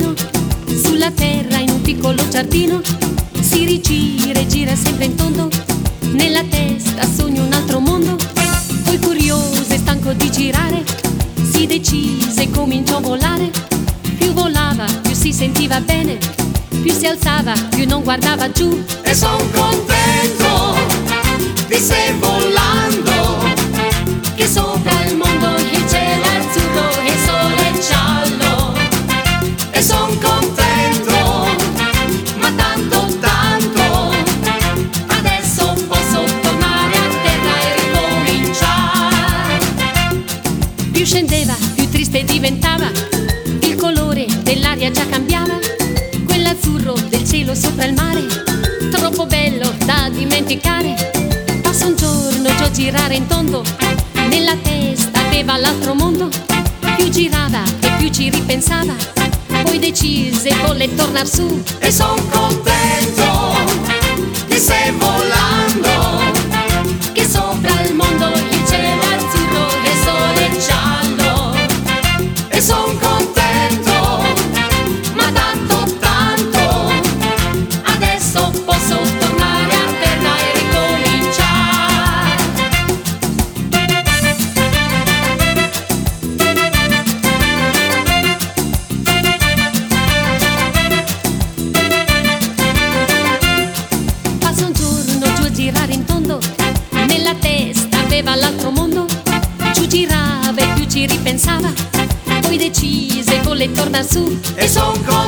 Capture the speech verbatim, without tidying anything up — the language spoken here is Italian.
bambino, sulla terra in un piccolo giardino, si rigira e gira sempre in tondo, nella testa sogna un altro mondo. Poi curioso e stanco di girare, si decise e cominciò a volare. Più volava, più si sentiva bene, più si alzava, più non guardava giù. E son contento di stai volando, Che sopra il mondo il cielo è azzurro e il sole è giallo. e son contento, Ma tanto, tanto, adesso posso tornare a terra e ricominciare. Più scendeva, più triste diventava, il colore dell'aria già cambiava, quell'azzurro del cielo sopra il mare, troppo bello da dimenticare. Passa un giorno giù a girare in tondo, nella testa aveva l'altro mondo. Più girava e più ci ripensava, poi decise volle tornar su. e son contento di stai volando, Che sopra il mondo il cielo è azzurro e il sole è giallo. e son contento, Ma tanto, tanto, adesso posso tornare a terra e ricominciare. Passa un giorno giù a girare in tondo, nella testa aveva l'altro mondo. Giù girava e più ci ripensava, poi decise volle tornar su. e son contento